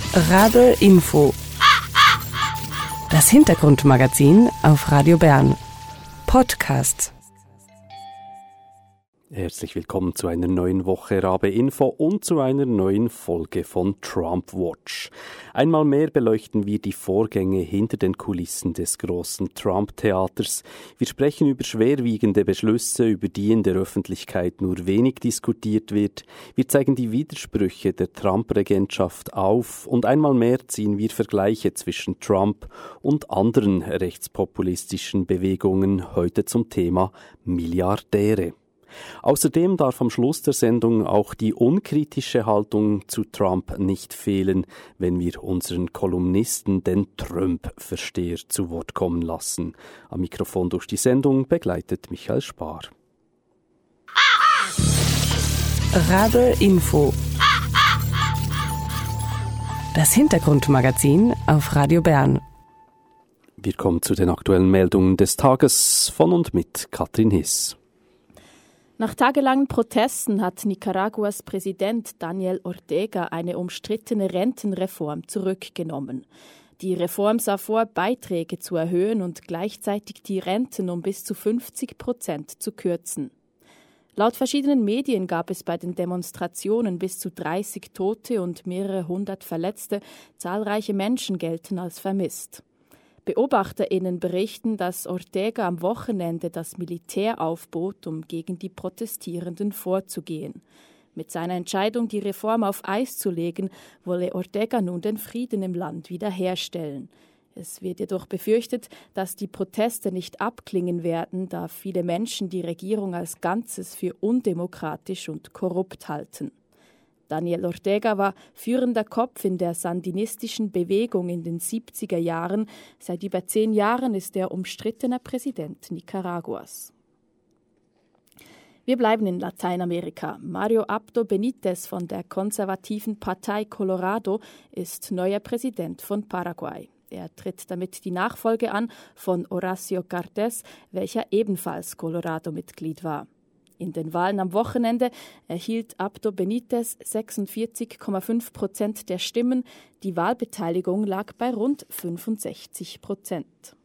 Rabe Info. Das Hintergrundmagazin auf Radio Bern. Podcast. Herzlich willkommen zu einer neuen Woche Rabe Info und zu einer neuen Folge von Trump Watch. Einmal mehr beleuchten wir die Vorgänge hinter den Kulissen des großen Trump-Theaters. Wir sprechen über schwerwiegende Beschlüsse, über die in der Öffentlichkeit nur wenig diskutiert wird. Wir zeigen die Widersprüche der Trump-Regentschaft auf und einmal mehr ziehen wir Vergleiche zwischen Trump und anderen rechtspopulistischen Bewegungen, heute zum Thema Milliardäre. Außerdem darf am Schluss der Sendung auch die unkritische Haltung zu Trump nicht fehlen, wenn wir unseren Kolumnisten, den Trump-Versteher, zu Wort kommen lassen. Am Mikrofon durch die Sendung begleitet Michael Spar. Rabe Info. Das Hintergrundmagazin auf Radio Bern. Wir kommen zu den aktuellen Meldungen des Tages von und mit Katrin Hiss. Nach tagelangen Protesten hat Nicaraguas Präsident Daniel Ortega eine umstrittene Rentenreform zurückgenommen. Die Reform sah vor, Beiträge zu erhöhen und gleichzeitig die Renten um bis zu 50% zu kürzen. Laut verschiedenen Medien gab es bei den Demonstrationen bis zu 30 Tote und mehrere hundert Verletzte. Zahlreiche Menschen gelten als vermisst. BeobachterInnen berichten, dass Ortega am Wochenende das Militär aufbot, um gegen die Protestierenden vorzugehen. Mit seiner Entscheidung, die Reform auf Eis zu legen, wolle Ortega nun den Frieden im Land wiederherstellen. Es wird jedoch befürchtet, dass die Proteste nicht abklingen werden, da viele Menschen die Regierung als Ganzes für undemokratisch und korrupt halten. Daniel Ortega war führender Kopf in der sandinistischen Bewegung in den 70er Jahren. Seit über 10 Jahren ist er umstrittener Präsident Nicaraguas. Wir bleiben in Lateinamerika. Mario Abdo Benítez von der konservativen Partei Colorado ist neuer Präsident von Paraguay. Er tritt damit die Nachfolge an von Horacio Cartes, welcher ebenfalls Colorado-Mitglied war. In den Wahlen am Wochenende erhielt Abdo Benítez 46,5% der Stimmen. Die Wahlbeteiligung lag bei rund 65%.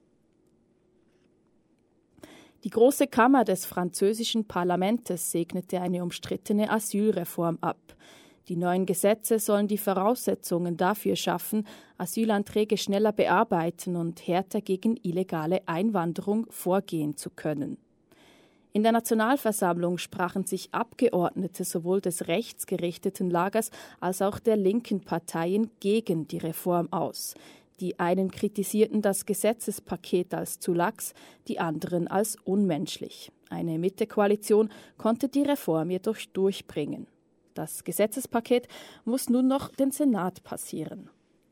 Die Große Kammer des französischen Parlaments segnete eine umstrittene Asylreform ab. Die neuen Gesetze sollen die Voraussetzungen dafür schaffen, Asylanträge schneller bearbeiten und härter gegen illegale Einwanderung vorgehen zu können. In der Nationalversammlung sprachen sich Abgeordnete sowohl des rechtsgerichteten Lagers als auch der linken Parteien gegen die Reform aus. Die einen kritisierten das Gesetzespaket als zu lax, die anderen als unmenschlich. Eine Mitte-Koalition konnte die Reform jedoch durchbringen. Das Gesetzespaket muss nun noch den Senat passieren.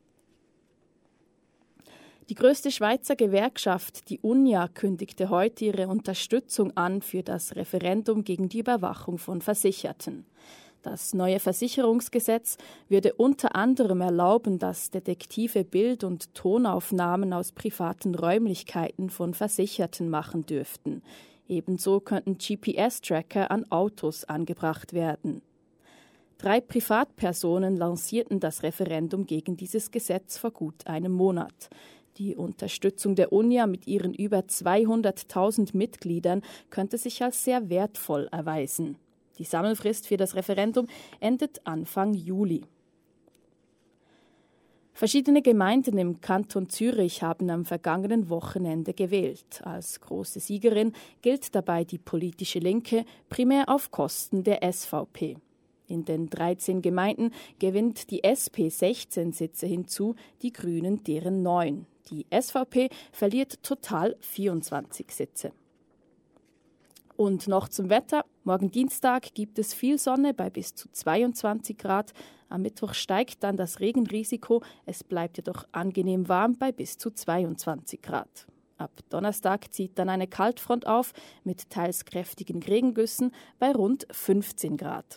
Die größte Schweizer Gewerkschaft, die Unia, kündigte heute ihre Unterstützung an für das Referendum gegen die Überwachung von Versicherten. Das neue Versicherungsgesetz würde unter anderem erlauben, dass Detektive Bild- und Tonaufnahmen aus privaten Räumlichkeiten von Versicherten machen dürften. Ebenso könnten GPS-Tracker an Autos angebracht werden. 3 Privatpersonen lancierten das Referendum gegen dieses Gesetz vor gut einem Monat. Die Unterstützung der Unia mit ihren über 200.000 Mitgliedern könnte sich als sehr wertvoll erweisen. Die Sammelfrist für das Referendum endet Anfang Juli. Verschiedene Gemeinden im Kanton Zürich haben am vergangenen Wochenende gewählt. Als große Siegerin gilt dabei die politische Linke, primär auf Kosten der SVP. In den 13 Gemeinden gewinnt die SP 16 Sitze hinzu, die Grünen deren 9. Die SVP verliert total 24 Sitze. Und noch zum Wetter. Morgen Dienstag gibt es viel Sonne bei bis zu 22 Grad. Am Mittwoch steigt dann das Regenrisiko. Es bleibt jedoch angenehm warm bei bis zu 22 Grad. Ab Donnerstag zieht dann eine Kaltfront auf mit teils kräftigen Regengüssen bei rund 15 Grad.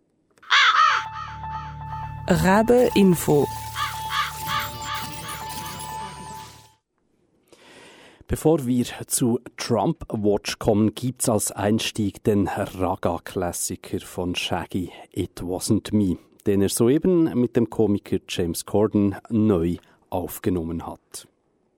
Rabe Info. Bevor wir zu Trump Watch kommen, gibt's als Einstieg den Raga-Klassiker von Shaggy, It Wasn't Me. den soeben mit dem Komiker James Corden neu aufgenommen hat.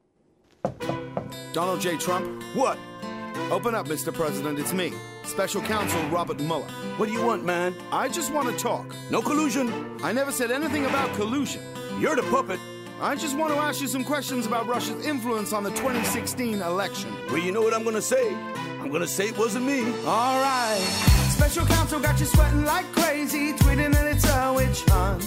Donald J. Trump? What? Open up, Mr. President, it's me. Special Counsel Robert Mueller. What do you want, man? I just want to talk. No collusion. I never said anything about collusion. You're the puppet. I just want to ask you some questions about Russia's influence on the 2016 election. Well, you know what I'm going to say. I'm going to say it wasn't me. All right. Special Counsel got you sweating like crazy, tweeting that it's a witch hunt.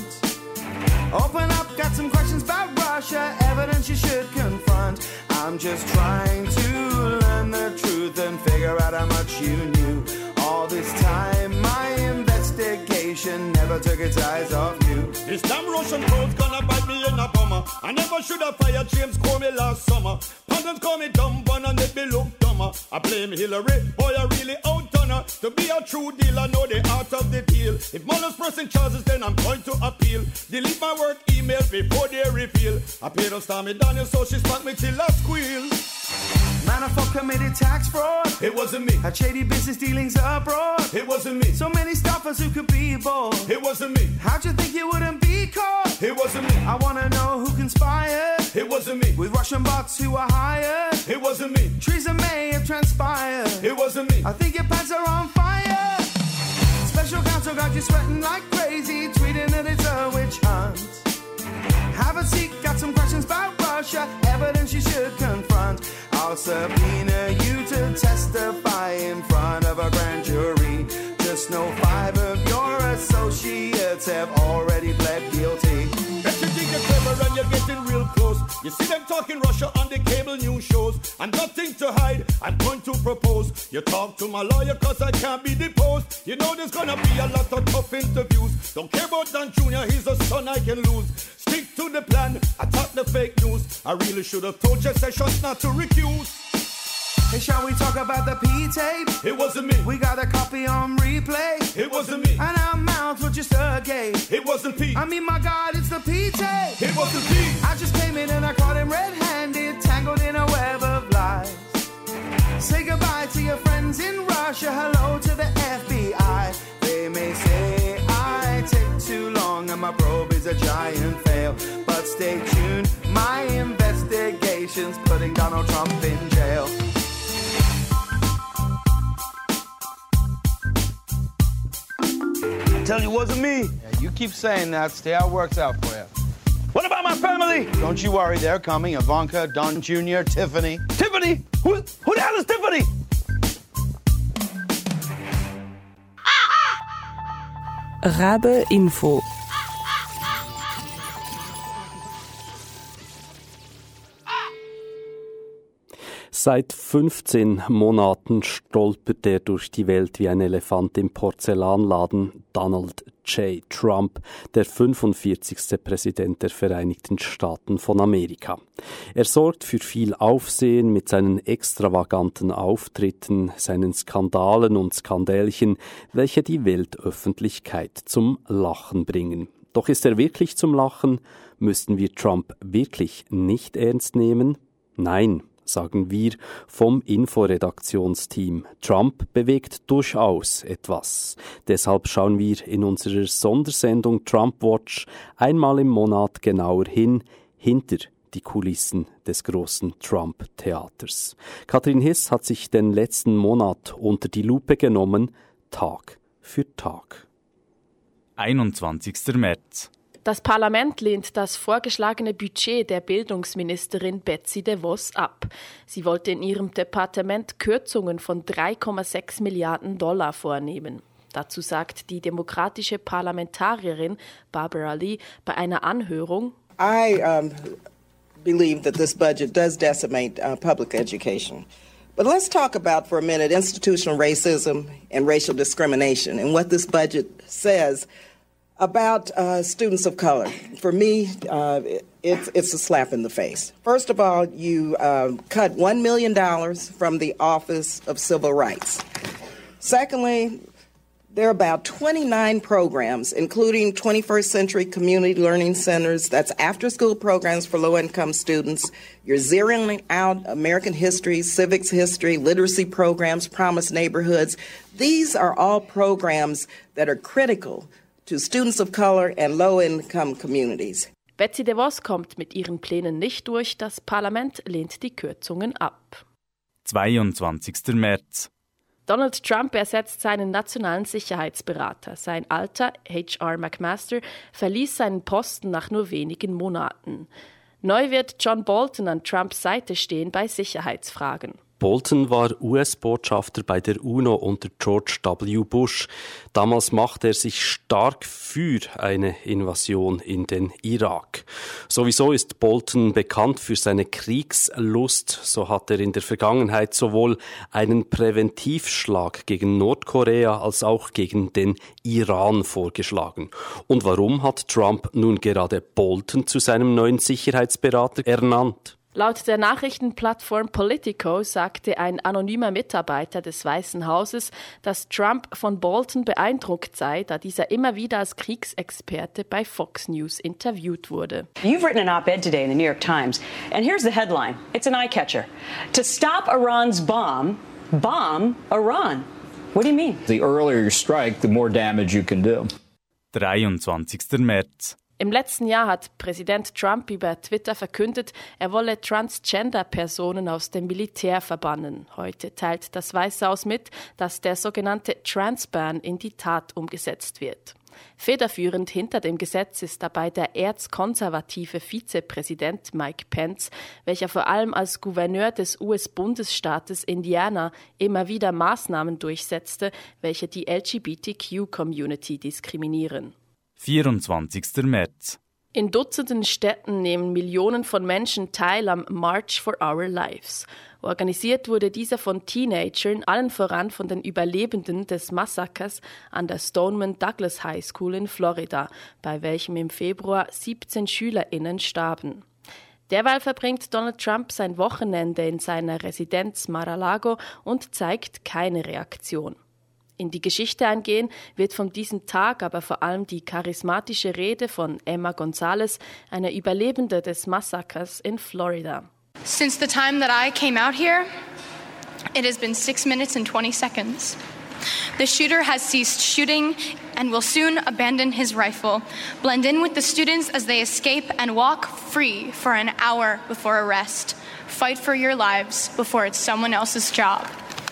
Open up, got some questions about Russia, evidence you should confront. I'm just trying to learn the truth and figure out how much you knew. All this time, my investigation never took its eyes off you. This damn Russian code's gonna bite me in a bummer. I never should have fired James Comey last summer. Pundits call me dumb one and they be look dumber. I blame Hillary, boy I really outdone her. To be a true deal, I know the art of the deal. If Mueller's pressing charges, then I'm going to appeal. Delete my work email before they reveal. I paid her Stormy Daniels, so she spanked me till I squeal. Manafort committed tax fraud. It wasn't me. Had shady business dealings abroad. It wasn't me. So many stuffers who could be bold. It wasn't me. How'd you think you wouldn't be caught? It wasn't me. I wanna know who conspired. It wasn't me. With Russian bots who were hired. It wasn't me. Treason may have transpired. It wasn't me. I think your pants are on fire. Special Counsel got you sweating like crazy, tweeting that it's a witch hunt. Have a seat, got some questions about Russia, evidence you should confront. I'll subpoena you to testify in front of a grand jury. Just know 5 of your associates have already pled guilty. Bet you think you're clever and you're getting real close. You see them talking Russia on the cable news shows. And nothing to hide, I'm going to propose. You talk to my lawyer cause I can't be deposed. You know there's gonna be a lot of tough interviews. Don't care about Dan Jr., he's a son I can lose. Stick to the plan, attack the fake news. I really should have told Jeff Sessions not to recuse. Hey, shall we talk about the P-tape? It wasn't me. We got a copy on replay. It wasn't me. And our mouths were just a game. It wasn't P. I mean, my God, it's the P-tape. It wasn't P. I just came in and I caught him red-handed, tangled in a web of lies. Say goodbye to your friends in Russia, hello to the FBI. They may say I take too long and my probe is a giant fail. But stay tuned, my investigation's putting Donald Trump in jail. Tell you it wasn't me. Yeah, you keep saying that. See how it works out for you. What about my family? Don't you worry, they're coming. Ivanka, Don Jr., Tiffany. Tiffany? Who the hell is Tiffany? Rabe Info. Seit 15 Monaten stolpert er durch die Welt wie ein Elefant im Porzellanladen, Donald J. Trump, der 45. Präsident der Vereinigten Staaten von Amerika. Er sorgt für viel Aufsehen mit seinen extravaganten Auftritten, seinen Skandalen und Skandälchen, welche die Weltöffentlichkeit zum Lachen bringen. Doch ist er wirklich zum Lachen? Müssten wir Trump wirklich nicht ernst nehmen? Nein, sagen wir vom Inforedaktionsteam. Trump bewegt durchaus etwas. Deshalb schauen wir in unserer Sondersendung Trump Watch einmal im Monat genauer hin, hinter die Kulissen des großen Trump-Theaters. Katrin Hiss hat sich den letzten Monat unter die Lupe genommen, Tag für Tag. 21. März. Das Parlament lehnt das vorgeschlagene Budget der Bildungsministerin Betsy DeVos ab. Sie wollte in ihrem Departement Kürzungen von 3,6 Milliarden Dollar vornehmen. Dazu sagt die demokratische Parlamentarierin Barbara Lee bei einer Anhörung: I believe that this budget does decimate public education. But let's talk about for a minute institutional racism and racial discrimination and what this budget says about students of color. For me, it's a slap in the face. First of all, you cut $1 million from the Office of Civil Rights. Secondly, there are about 29 programs, including 21st Century Community Learning Centers, that's after-school programs for low-income students. You're zeroing out American history, civics history, literacy programs, Promise Neighborhoods. These are all programs that are critical to students of color and low-income communities. Betsy DeVos kommt mit ihren Plänen nicht durch. Das Parlament lehnt die Kürzungen ab. 22. März. Donald Trump ersetzt seinen nationalen Sicherheitsberater. Sein Alter, H.R. McMaster, verließ seinen Posten nach nur wenigen Monaten. Neu wird John Bolton an Trumps Seite stehen bei Sicherheitsfragen. Bolton war US-Botschafter bei der UNO unter George W. Bush. Damals machte er sich stark für eine Invasion in den Irak. Sowieso ist Bolton bekannt für seine Kriegslust. So hat er in der Vergangenheit sowohl einen Präventivschlag gegen Nordkorea als auch gegen den Iran vorgeschlagen. Und warum hat Trump nun gerade Bolton zu seinem neuen Sicherheitsberater ernannt? Laut der Nachrichtenplattform Politico sagte ein anonymer Mitarbeiter des Weißen Hauses, dass Trump von Bolton beeindruckt sei, da dieser immer wieder als Kriegsexperte bei Fox News interviewt wurde. You've written an op-ed today in the New York Times, and here's the headline. It's an eye-catcher. To stop Iran's bomb Iran. What do you mean? The earlier you strike, the more damage you can do. 23. März. Im letzten Jahr hat Präsident Trump über Twitter verkündet, er wolle Transgender-Personen aus dem Militär verbannen. Heute teilt das Weiße Haus mit, dass der sogenannte Trans-Ban in die Tat umgesetzt wird. Federführend hinter dem Gesetz ist dabei der erzkonservative Vizepräsident Mike Pence, welcher vor allem als Gouverneur des US-Bundesstaates Indiana immer wieder Maßnahmen durchsetzte, welche die LGBTQ-Community diskriminieren. 24. März. In Dutzenden Städten nehmen Millionen von Menschen teil am March for Our Lives. Organisiert wurde dieser von Teenagern, allen voran von den Überlebenden des Massakers an der Stoneman Douglas High School in Florida, bei welchem im Februar 17 SchülerInnen starben. Derweil verbringt Donald Trump sein Wochenende in seiner Residenz Mar-a-Lago und zeigt keine Reaktion. In die Geschichte eingehen wird von diesem Tag aber vor allem die charismatische Rede von Emma Gonzalez, einer Überlebende des Massakers in Florida. Since the time that I came out here, it has been 6 minutes and 20 seconds. The shooter has ceased shooting and will soon abandon his rifle, blend in with the students as they escape and walk free for an hour before arrest. Fight for your lives before it's someone else's job.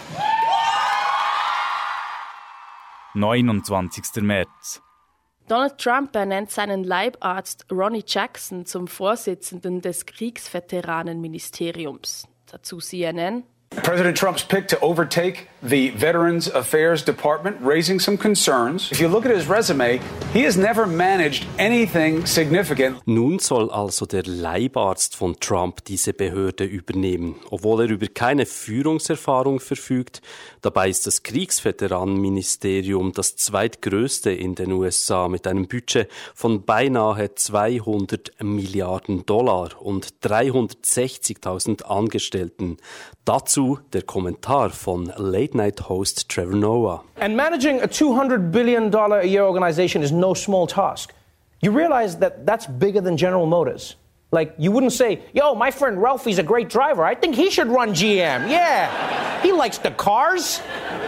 29. März. Donald Trump ernennt seinen Leibarzt Ronny Jackson zum Vorsitzenden des Kriegsveteranenministeriums. Dazu CNN. President Trump's pick to overtake the Veterans Affairs Department, raising some concerns. If you look at his resume, he has never managed anything significant. Nun soll also der Leibarzt von Trump diese Behörde übernehmen, obwohl er über keine Führungserfahrung verfügt. Dabei ist das Kriegsveteranenministerium das zweitgrößte in den USA mit einem Budget von beinahe 200 Milliarden $, und 360.000 Angestellten. Dazu der Kommentar von Late-Night-Host Trevor Noah. And managing a $200 billion a year organization is no small task. You realize that that's bigger than General Motors. Like, you wouldn't say, yo, my friend Ralphie's a great driver. I think he should run GM. Yeah, he likes the cars.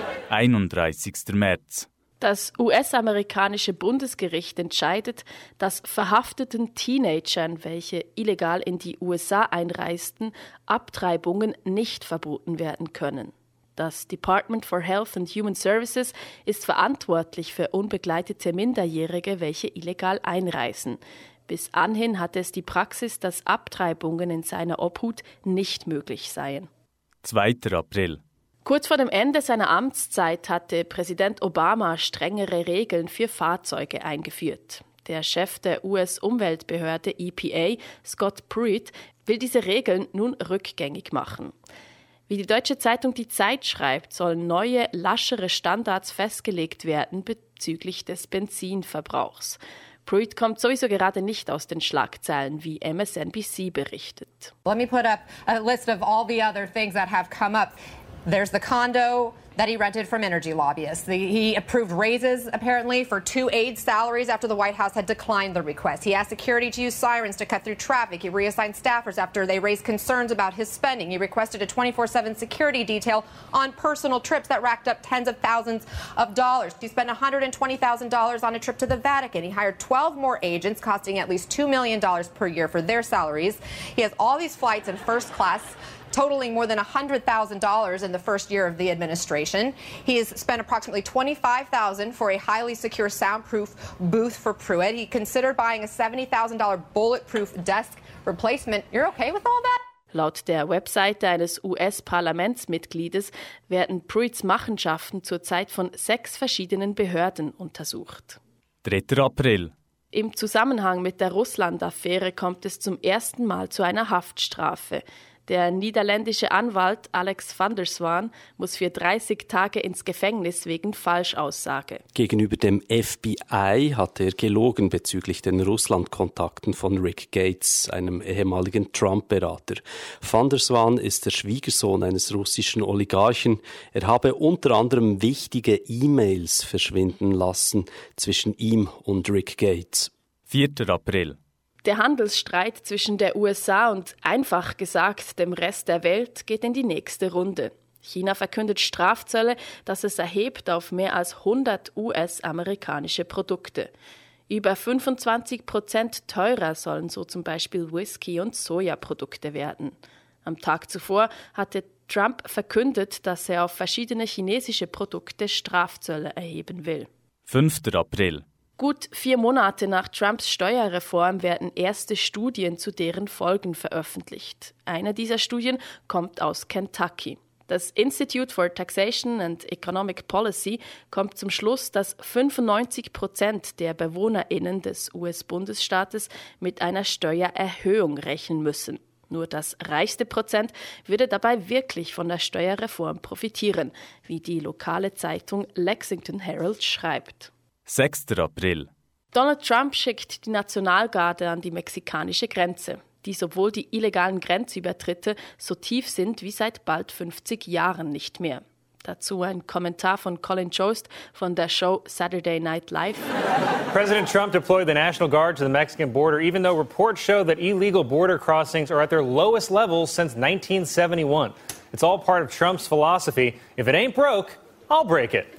31. März. Das US-amerikanische Bundesgericht entscheidet, dass verhafteten Teenagern, welche illegal in die USA einreisten, Abtreibungen nicht verboten werden können. Das Department for Health and Human Services ist verantwortlich für unbegleitete Minderjährige, welche illegal einreisen. Bis anhin hatte es die Praxis, dass Abtreibungen in seiner Obhut nicht möglich seien. 2. April. Kurz vor dem Ende seiner Amtszeit hatte Präsident Obama strengere Regeln für Fahrzeuge eingeführt. Der Chef der US-Umweltbehörde EPA, Scott Pruitt, will diese Regeln nun rückgängig machen. Wie die deutsche Zeitung Die Zeit schreibt, sollen neue, laschere Standards festgelegt werden bezüglich des Benzinverbrauchs. Pruitt kommt sowieso gerade nicht aus den Schlagzeilen, wie MSNBC berichtet. Let me put up a list of all the other things that have come up. There's the condo that he rented from energy lobbyists. He approved raises, apparently, for 2 aides' salaries after the White House had declined the request. He asked security to use sirens to cut through traffic. He reassigned staffers after they raised concerns about his spending. He requested a 24/7 security detail on personal trips that racked up tens of thousands of dollars. He spent $120,000 on a trip to the Vatican. He hired 12 more agents, costing at least $2 million per year for their salaries. He has all these flights in first class, totaling more than $100,000 in the first year of the administration. He has spent approximately $25,000 for a highly secure soundproof booth for Pruitt. He considered buying a $70,000 bulletproof desk replacement. You're okay with all that? Laut der Webseite eines US-Parlamentsmitgliedes werden Pruitts Machenschaften zurzeit von 6 verschiedenen Behörden untersucht. 3. April. Im Zusammenhang mit der Russland-Affäre kommt es zum ersten Mal zu einer Haftstrafe. Der niederländische Anwalt Alex van der Zwaan muss für 30 Tage ins Gefängnis wegen Falschaussage. Gegenüber dem FBI hat er gelogen bezüglich den Russland-Kontakten von Rick Gates, einem ehemaligen Trump-Berater. Van der Zwaan ist der Schwiegersohn eines russischen Oligarchen. Er habe unter anderem wichtige E-Mails verschwinden lassen zwischen ihm und Rick Gates. 4. April. Der Handelsstreit zwischen der USA und, einfach gesagt, dem Rest der Welt geht in die nächste Runde. China verkündet Strafzölle, das es erhebt auf mehr als 100 US-amerikanische Produkte. Über 25% teurer sollen so zum Beispiel Whisky- und Sojaprodukte werden. Am Tag zuvor hatte Trump verkündet, dass er auf verschiedene chinesische Produkte Strafzölle erheben will. 5. April. Gut 4 Monate nach Trumps Steuerreform werden erste Studien zu deren Folgen veröffentlicht. Eine dieser Studien kommt aus Kentucky. Das Institute for Taxation and Economic Policy kommt zum Schluss, dass 95% der BewohnerInnen des US-Bundesstaates mit einer Steuererhöhung rechnen müssen. Nur das reichste Prozent würde dabei wirklich von der Steuerreform profitieren, wie die lokale Zeitung Lexington Herald schreibt. 6. April. Donald Trump schickt die Nationalgarde an die mexikanische Grenze. Dies, obwohl die illegalen Grenzübertritte so tief sind wie seit bald 50 Jahren nicht mehr. Dazu ein Kommentar von Colin Jost von der Show Saturday Night Live. President Trump deployed the National Guard to the Mexican border, even though reports show that illegal border crossings are at their lowest levels since 1971. It's all part of Trump's philosophy. If it ain't broke, I'll break it.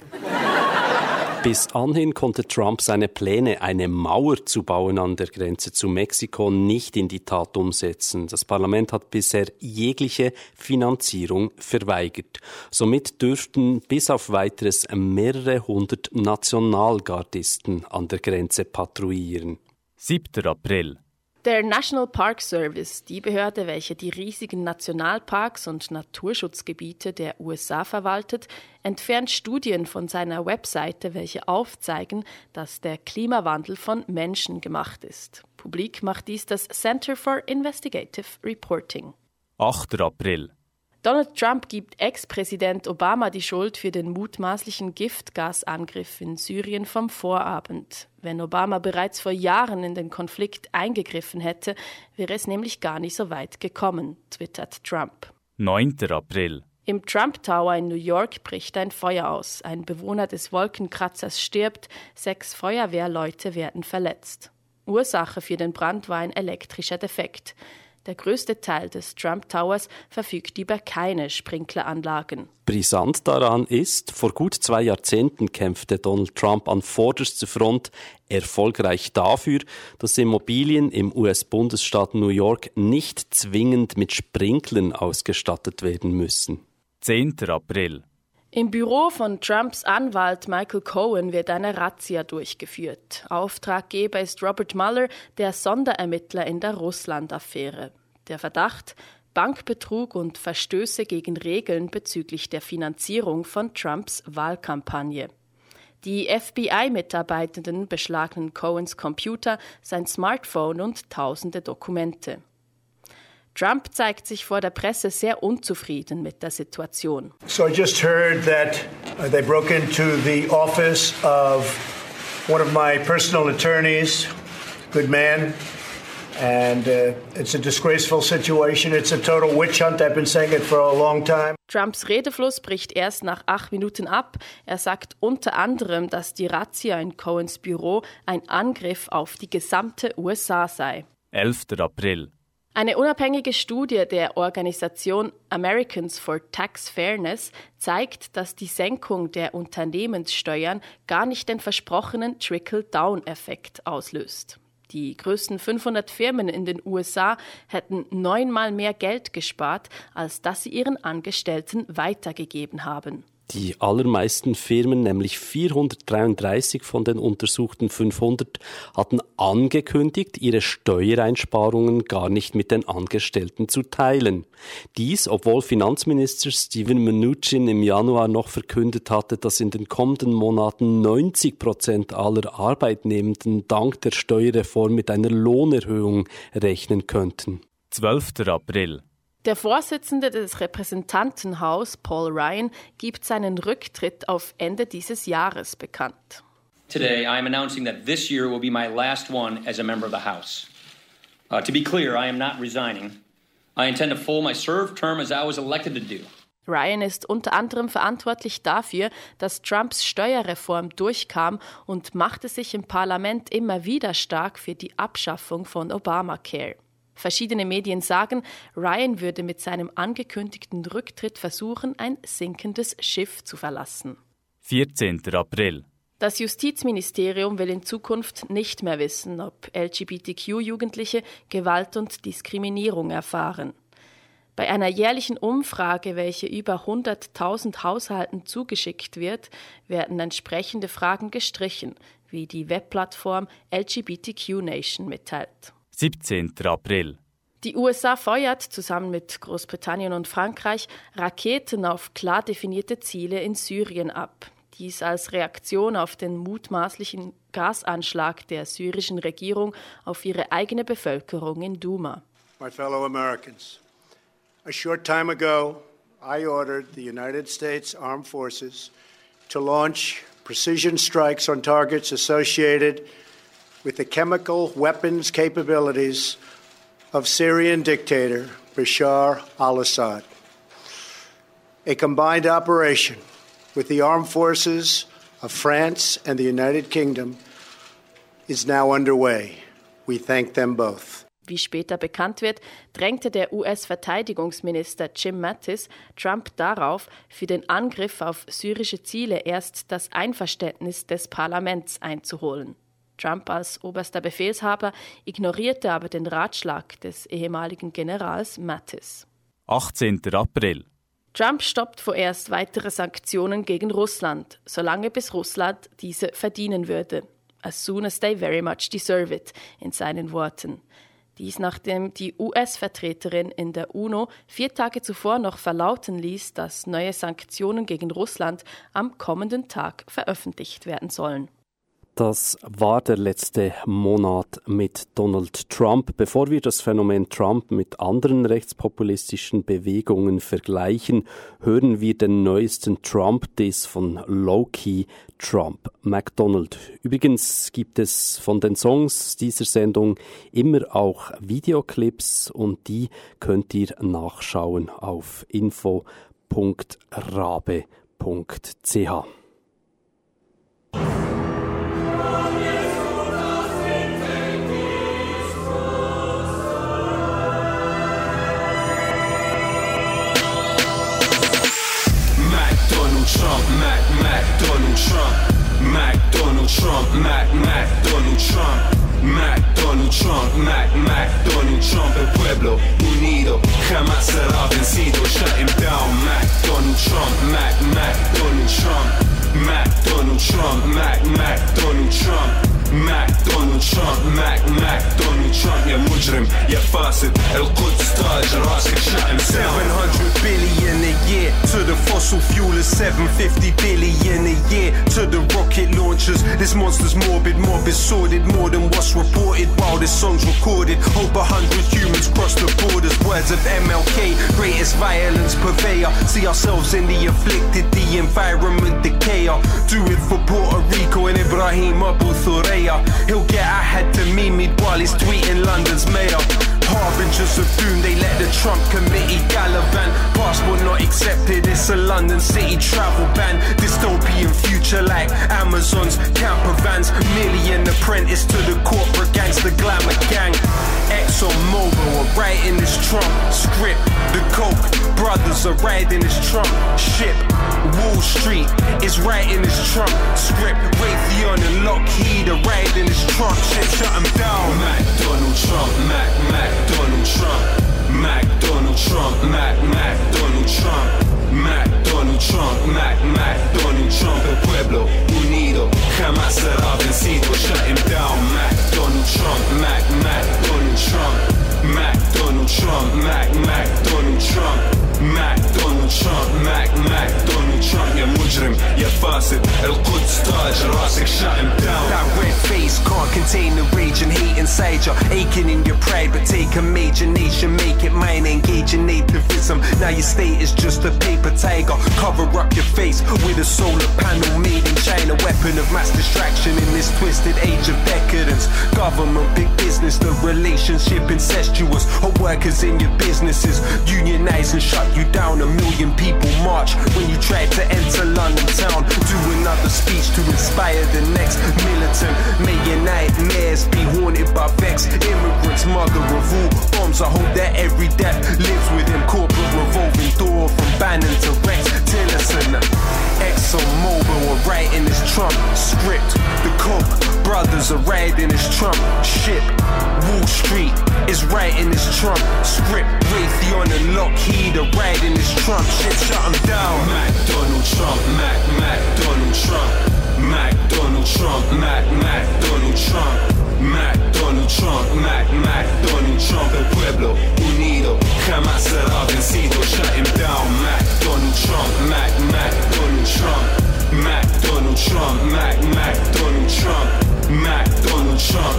Bis anhin konnte Trump seine Pläne, eine Mauer zu bauen an der Grenze zu Mexiko, nicht in die Tat umsetzen. Das Parlament hat bisher jegliche Finanzierung verweigert. Somit dürften bis auf Weiteres mehrere hundert Nationalgardisten an der Grenze patrouillieren. 7. April. Der National Park Service, die Behörde, welche die riesigen Nationalparks und Naturschutzgebiete der USA verwaltet, entfernt Studien von seiner Webseite, welche aufzeigen, dass der Klimawandel von Menschen gemacht ist. Publik macht dies das Center for Investigative Reporting. 8. April. Donald Trump gibt Ex-Präsident Obama die Schuld für den mutmaßlichen Giftgasangriff in Syrien vom Vorabend. Wenn Obama bereits vor Jahren in den Konflikt eingegriffen hätte, wäre es nämlich gar nicht so weit gekommen, twittert Trump. 9. April. Im Trump Tower in New York bricht ein Feuer aus. Ein Bewohner des Wolkenkratzers stirbt, 6 Feuerwehrleute werden verletzt. Ursache für den Brand war ein elektrischer Defekt. Der größte Teil des Trump Towers verfügt über keine Sprinkleranlagen. Brisant daran ist, vor gut 2 Jahrzehnten kämpfte Donald Trump an vorderster Front erfolgreich dafür, dass Immobilien im US-Bundesstaat New York nicht zwingend mit Sprinklern ausgestattet werden müssen. 10. April. Im Büro von Trumps Anwalt Michael Cohen wird eine Razzia durchgeführt. Auftraggeber ist Robert Mueller, der Sonderermittler in der Russland-Affäre. Der Verdacht: Bankbetrug und Verstöße gegen Regeln bezüglich der Finanzierung von Trumps Wahlkampagne. Die FBI-Mitarbeitenden beschlagnen Cohens Computer, sein Smartphone und tausende Dokumente. Trump zeigt sich vor der Presse sehr unzufrieden mit der Situation. So I just heard that they broke into the office of one of my personal attorneys, good man, And it's a disgraceful situation. It's a total witch hunt. I've been saying it for a long time. Trumps Redefluss bricht erst nach 8 Minuten ab. Er sagt unter anderem, dass die Razzia in Cohens Büro ein Angriff auf die gesamte USA sei. 11. April. Eine unabhängige Studie der Organisation Americans for Tax Fairness zeigt, dass die Senkung der Unternehmenssteuern gar nicht den versprochenen Trickle-Down-Effekt auslöst. Die größten 500 Firmen in den USA hätten 9-mal mehr Geld gespart, als das sie ihren Angestellten weitergegeben haben. Die allermeisten Firmen, nämlich 433 von den untersuchten 500, hatten angekündigt, ihre Steuereinsparungen gar nicht mit den Angestellten zu teilen. Dies, obwohl Finanzminister Steven Mnuchin im Januar noch verkündet hatte, dass in den kommenden Monaten 90% aller Arbeitnehmenden dank der Steuerreform mit einer Lohnerhöhung rechnen könnten. 12. April. Der Vorsitzende des Repräsentantenhaus, Paul Ryan, gibt seinen Rücktritt auf Ende dieses Jahres bekannt. Today, I am announcing that this year will be my last one as a member of the House. To be clear, I am not resigning. I intend to fulfill my served term as I was elected to do. Ryan ist unter anderem verantwortlich dafür, dass Trumps Steuerreform durchkam und machte sich im Parlament immer wieder stark für die Abschaffung von Obamacare. Verschiedene Medien sagen, Ryan würde mit seinem angekündigten Rücktritt versuchen, ein sinkendes Schiff zu verlassen. 14. April. Das Justizministerium will in Zukunft nicht mehr wissen, ob LGBTQ-Jugendliche Gewalt und Diskriminierung erfahren. Bei einer jährlichen Umfrage, welche über 100.000 Haushalten zugeschickt wird, werden entsprechende Fragen gestrichen, wie die Webplattform LGBTQ Nation mitteilt. 17. April. Die USA feuert zusammen mit Großbritannien und Frankreich Raketen auf klar definierte Ziele in Syrien ab. Dies als Reaktion auf den mutmaßlichen Gasanschlag der syrischen Regierung auf ihre eigene Bevölkerung in Douma. My fellow Americans, a short time ago, I ordered the United States Armed Forces to launch precision strikes on targets associated with the chemical weapons capabilities of Syrian dictator Bashar al-Assad. A combined operation with the armed forces of France and the United Kingdom is now underway. We thank them both. Wie später bekannt wird, drängte der US-Verteidigungsminister Jim Mattis Trump darauf, für den Angriff auf syrische Ziele erst das Einverständnis des Parlaments einzuholen. Trump als oberster Befehlshaber ignorierte aber den Ratschlag des ehemaligen Generals Mattis. 18. April. Trump stoppt vorerst weitere Sanktionen gegen Russland, solange bis Russland diese verdienen würde. As soon as they very much deserve it, in seinen Worten. Dies nachdem die US-Vertreterin in der UNO 4 Tage zuvor noch verlauten ließ, dass neue Sanktionen gegen Russland am kommenden Tag veröffentlicht werden sollen. Das war der letzte Monat mit Donald Trump. Bevor wir das Phänomen Trump mit anderen rechtspopulistischen Bewegungen vergleichen, hören wir den neuesten Trump-Diss von Low-Key Trump McDonald. Übrigens gibt es von den Songs dieser Sendung immer auch Videoclips und die könnt ihr nachschauen auf info.rabe.ch. Trump, Donald Trump, Donald Trump, Donald Trump, Donald Trump, Donald Trump, el pueblo unido jamás será vencido. Shut him down, Donald Trump, Donald Trump, Donald Trump, Donald Trump, Donald Trump, Donald Trump, يا مجرم يا فاسد القدس تاج راسك شأن 700 billion a year to the fossil fuelers, 750 billion a year to the rocket launchers. This monster's morbid, sordid, more than what's reported while this song's recorded. Hope 100 humans cross the borders. Words of MLK, greatest violence purveyor. See ourselves in the afflicted, the environment decayer. Do it for Puerto Rico and Ibrahim Abu Thureya. He'll get a head to Mimi while he's tweeting London's mayor. Trump committee gallivant. Passport not accepted, it's a London city travel ban. Dystopian future like Amazon's camper vans. Merely an apprentice to the corporate gangster glamour gang. ExxonMobil are writing this Trump script. The Koch brothers are riding this Trump ship. Wall Street is writing this Trump script. Raytheon and Lockheed are riding this Trump ship. Shut him down. Donald Trump, Donald Trump. Donald Trump, Donald Trump. Donald Trump, Donald Trump. El pueblo unido jamás será vencido. Shut him down. Donald Trump, Donald Trump. Donald Trump, Donald Trump. Donald Trump, Donald Trump. يا مجرم يا فاسد القدس تاج راسك. Shut him down. That red face can't contain the rage and hate inside you. Aching in your pride, but take a major nation, make it mine. Engage in nativism. Now your state is just a paper tiger. Cover up your face with a solar panel made in China. Weapon of mass distraction in this twisted age of decadence. Government, big business, the relationship incestuous. Or workers in your businesses unionize and shut you down. A million people march when you tried to enter London town. Do another speech to inspire the next militant. May your nightmares be haunted by vexed immigrants. Mother of all bombs, I hope that every death lives within corporate revolving door. From Bannon to Rex Tillerson. ExxonMobil are writing this Trump script. The Koch brothers are riding this Trump ship. Wall Street is writing this Trump script. Raytheon and Lockheed are riding this Trump ship. Shut them down. Donald Trump, Donald Trump. Donald Trump, Donald Trump. Donald Trump, Donald Trump. El pueblo unido jamás será vencido. Shut him down. Donald Trump, Donald Trump. Donald Trump, Donald Trump. Donald Trump,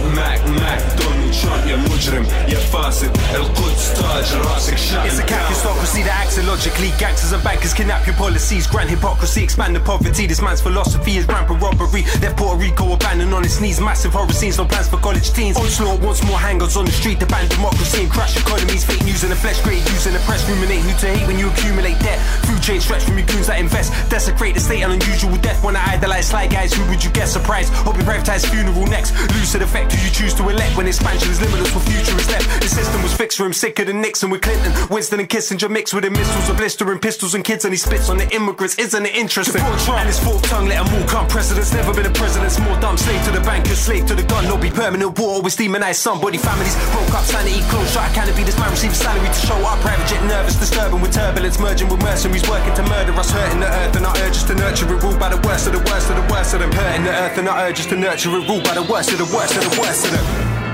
Donald Trump. يا مجرم يا فاسد القدس تاج راسك. It's a capistocracy that acts illogically. Gangsters and bankers kidnap your policies. Grant hypocrisy, expand the poverty. This man's philosophy is rampant robbery. Left Puerto Rico abandoned on its knees. Massive horror scenes, no plans for college teens. Onslaught wants more hangers on the street to ban democracy and crash economies. Fake news in the flesh, great news in the press. Ruminate who to hate when you accumulate debt. Food chain stretch from your goons that invest. Desecrate the state on unusual death. Wanna idolize sly guys, who would you guess? Surprised, hope you privatise funeral next. Lucid effect who you choose to elect. When expansion is limitless, what future is left? The system was fixed for him, sicker than Nixon with Clinton. Winston and Kissinger mixed with the missiles of blistering pistols and kids, and he spits on the immigrants. Isn't it interesting? Support Trump and his forked tongue, let them all come. President's never been a president's more dumb. Slave to the bankers, slave to the gun. No be permanent war, always demonize somebody. Families broke up, sanity closed, shut a canopy. This man receives salary to show up. Private jet nervous, disturbing with turbulence, merging with mercenaries, working to murder us, hurting the earth. And our urge is to nurture it, ruled by the worst of the worst of the worst of them. Hurting the earth, and our urge is to nurture it, ruled by the worst of the worst of the worst of them.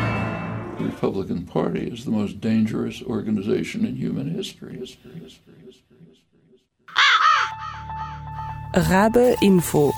The Republican Party is the most dangerous organization in human history. Rabe Info.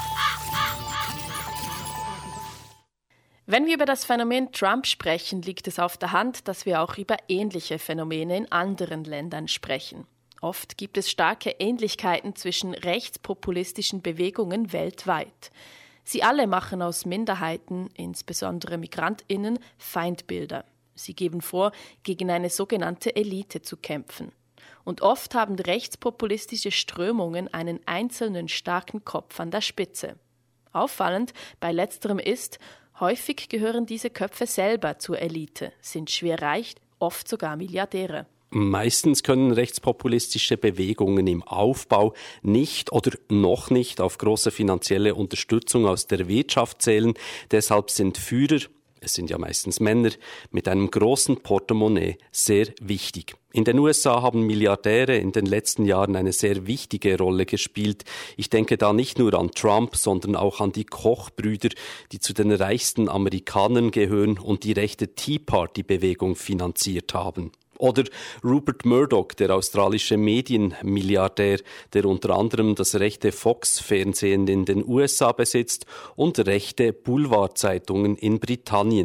Wenn wir über das Phänomen Trump sprechen, liegt es auf der Hand, dass wir auch über ähnliche Phänomene in anderen Ländern sprechen. Oft gibt es starke Ähnlichkeiten zwischen rechtspopulistischen Bewegungen weltweit. Sie alle machen aus Minderheiten, insbesondere MigrantInnen, Feindbilder. Sie geben vor, gegen eine sogenannte Elite zu kämpfen. Und oft haben rechtspopulistische Strömungen einen einzelnen starken Kopf an der Spitze. Auffallend bei letzterem ist, häufig gehören diese Köpfe selber zur Elite, sind schwer reich, oft sogar Milliardäre. Meistens können rechtspopulistische Bewegungen im Aufbau nicht oder noch nicht auf große finanzielle Unterstützung aus der Wirtschaft zählen. Deshalb sind Führer, es sind ja meistens Männer, mit einem großen Portemonnaie sehr wichtig. In den USA haben Milliardäre in den letzten Jahren eine sehr wichtige Rolle gespielt. Ich denke da nicht nur an Trump, sondern auch an die Koch-Brüder, die zu den reichsten Amerikanern gehören und die rechte Tea Party-Bewegung finanziert haben. Oder Rupert Murdoch, der australische Medienmilliardär, der unter anderem das rechte Fox-Fernsehen in den USA besitzt und rechte Boulevardzeitungen in Britannien.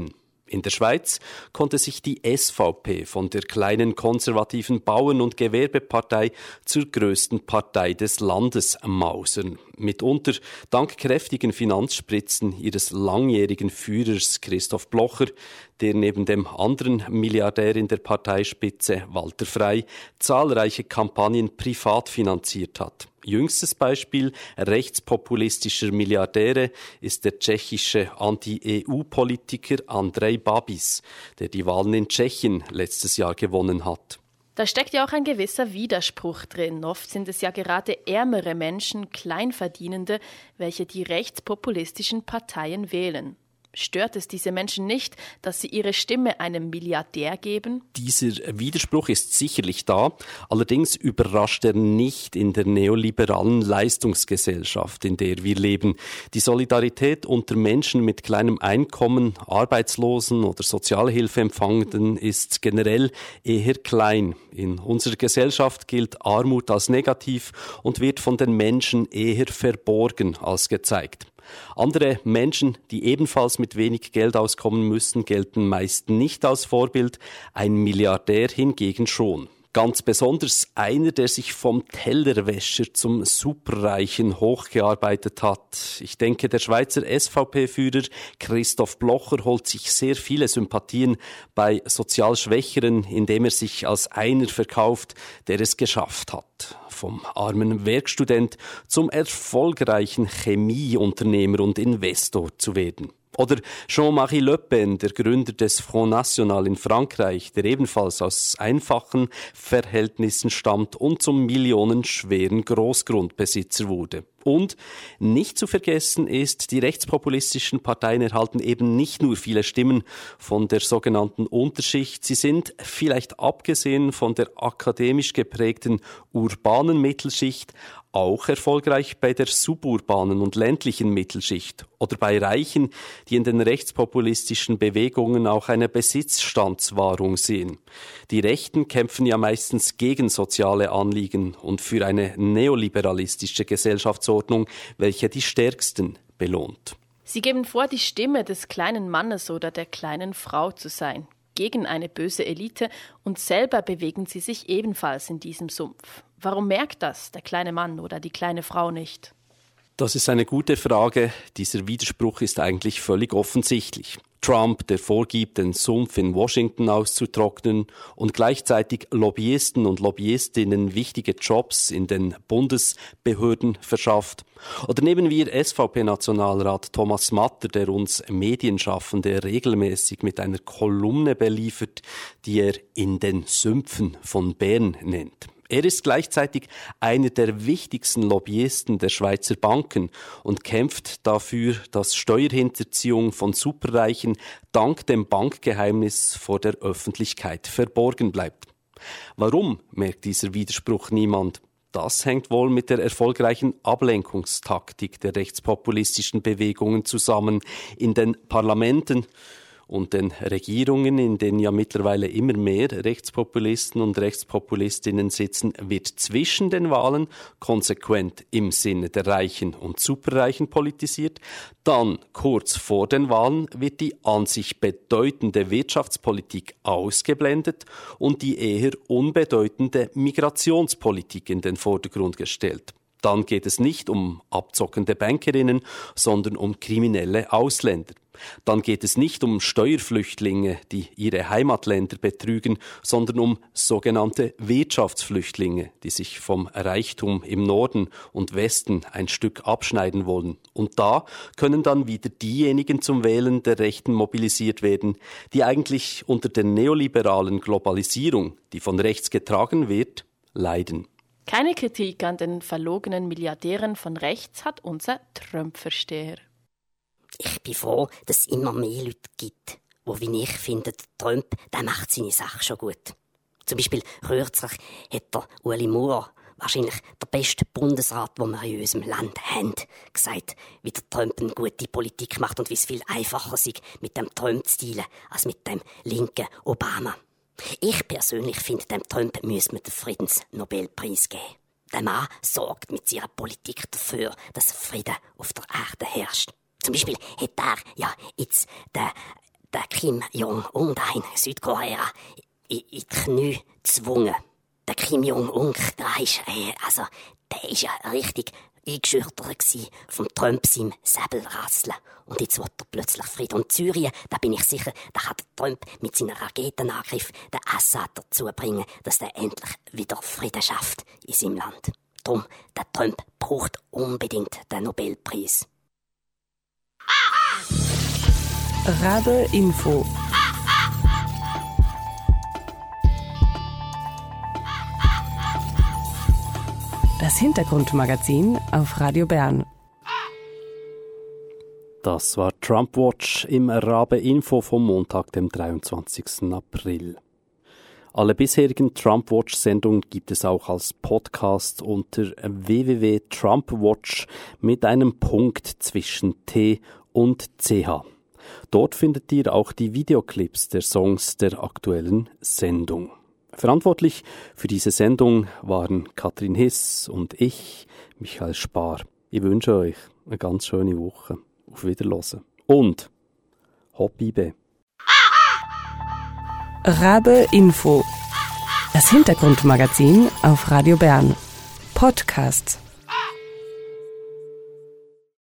In der Schweiz konnte sich die SVP von der kleinen konservativen Bauern- und Gewerbepartei zur grössten Partei des Landes mausern. Mitunter dank kräftigen Finanzspritzen ihres langjährigen Führers Christoph Blocher, der neben dem anderen Milliardär in der Parteispitze, Walter Frey, zahlreiche Kampagnen privat finanziert hat. Jüngstes Beispiel rechtspopulistischer Milliardäre ist der tschechische Anti-EU-Politiker Andrej Babis, der die Wahlen in Tschechien letztes Jahr gewonnen hat. Da steckt ja auch ein gewisser Widerspruch drin. Oft sind es ja gerade ärmere Menschen, Kleinverdienende, welche die rechtspopulistischen Parteien wählen. Stört es diese Menschen nicht, dass sie ihre Stimme einem Milliardär geben? Dieser Widerspruch ist sicherlich da, allerdings überrascht er nicht in der neoliberalen Leistungsgesellschaft, in der wir leben. Die Solidarität unter Menschen mit kleinem Einkommen, Arbeitslosen oder Sozialhilfeempfangenden ist generell eher klein. In unserer Gesellschaft gilt Armut als negativ und wird von den Menschen eher verborgen als gezeigt. Andere Menschen, die ebenfalls mit wenig Geld auskommen müssen, gelten meist nicht als Vorbild, ein Milliardär hingegen schon. Ganz besonders einer, der sich vom Tellerwäscher zum Superreichen hochgearbeitet hat. Ich denke, der Schweizer SVP-Führer Christoph Blocher holt sich sehr viele Sympathien bei sozial Schwächeren, indem er sich als einer verkauft, der es geschafft hat. Vom armen Werkstudent zum erfolgreichen Chemieunternehmer und Investor zu werden. Oder Jean-Marie Le Pen, der Gründer des Front National in Frankreich, der ebenfalls aus einfachen Verhältnissen stammt und zum millionenschweren Großgrundbesitzer wurde. Und nicht zu vergessen ist, die rechtspopulistischen Parteien erhalten eben nicht nur viele Stimmen von der sogenannten Unterschicht, sie sind, vielleicht abgesehen von der akademisch geprägten urbanen Mittelschicht, auch erfolgreich bei der suburbanen und ländlichen Mittelschicht oder bei Reichen, die in den rechtspopulistischen Bewegungen auch eine Besitzstandswahrung sehen. Die Rechten kämpfen ja meistens gegen soziale Anliegen und für eine neoliberalistische Gesellschaftsordnung, welche die Stärksten belohnt. Sie geben vor, die Stimme des kleinen Mannes oder der kleinen Frau zu sein, gegen eine böse Elite, und selber bewegen sie sich ebenfalls in diesem Sumpf. Warum merkt das der kleine Mann oder die kleine Frau nicht? Das ist eine gute Frage. Dieser Widerspruch ist eigentlich völlig offensichtlich. Trump, der vorgibt, den Sumpf in Washington auszutrocknen und gleichzeitig Lobbyisten und Lobbyistinnen wichtige Jobs in den Bundesbehörden verschafft. Oder nehmen wir SVP-Nationalrat Thomas Matter, der uns Medienschaffende regelmäßig mit einer Kolumne beliefert, die er in den Sümpfen von Bern nennt. Er ist gleichzeitig einer der wichtigsten Lobbyisten der Schweizer Banken und kämpft dafür, dass Steuerhinterziehung von Superreichen dank dem Bankgeheimnis vor der Öffentlichkeit verborgen bleibt. Warum merkt dieser Widerspruch niemand? Das hängt wohl mit der erfolgreichen Ablenkungstaktik der rechtspopulistischen Bewegungen zusammen. In den Parlamenten und den Regierungen, in denen ja mittlerweile immer mehr Rechtspopulisten und Rechtspopulistinnen sitzen, wird zwischen den Wahlen konsequent im Sinne der Reichen und Superreichen politisiert. Dann, kurz vor den Wahlen, wird die an sich bedeutende Wirtschaftspolitik ausgeblendet und die eher unbedeutende Migrationspolitik in den Vordergrund gestellt. Dann geht es nicht um abzockende Bankerinnen, sondern um kriminelle Ausländer. Dann geht es nicht um Steuerflüchtlinge, die ihre Heimatländer betrügen, sondern um sogenannte Wirtschaftsflüchtlinge, die sich vom Reichtum im Norden und Westen ein Stück abschneiden wollen. Und da können dann wieder diejenigen zum Wählen der Rechten mobilisiert werden, die eigentlich unter der neoliberalen Globalisierung, die von rechts getragen wird, leiden. Keine Kritik an den verlogenen Milliardären von rechts hat unser Trump-Versteher. Ich bin froh, dass es immer mehr Leute gibt, die, wie ich finde, Trump, der macht seine Sache schon gut. Zum Beispiel kürzlich hat der Ueli Maurer, wahrscheinlich der beste Bundesrat, den wir in unserem Land haben, gesagt, wie der Trump eine gute Politik macht und wie es viel einfacher ist, mit dem Trump zu dealen, als mit dem linken Obama. Ich persönlich finde, dem Trump müsse man den Friedensnobelpreis geben. Der Mann sorgt mit seiner Politik dafür, dass Frieden auf der Erde herrscht. Zum Beispiel hat er ja jetzt den den Kim Jong-un da in Südkorea in die Knie gezwungen. Der Kim Jong-un, der ist ja richtig eingeschüchtert vom Trump seinem Säbelrasseln. Und jetzt will er plötzlich Frieden. Und Syrien, da bin ich sicher, da kann der Trump mit seinen Raketenangriff den Assad dazu bringen, dass er endlich wieder Frieden schafft in seinem Land. Drum, der Trump braucht unbedingt den Nobelpreis. Rabe Info. Das Hintergrundmagazin auf Radio Bern. Das war Trump Watch im Rabe Info vom Montag, dem 23. April. Alle bisherigen Trump Watch-Sendungen gibt es auch als Podcast unter www.trumpwatch mit einem Punkt zwischen T und CH. Dort findet ihr auch die Videoclips der Songs der aktuellen Sendung. Verantwortlich für diese Sendung waren Katrin Hiss und ich, Michael Spar. Ich wünsche euch eine ganz schöne Woche. Auf Wiederhören. Und Hop-Ibe. Rabe Info. Das Hintergrundmagazin auf Radio Bern. Podcast.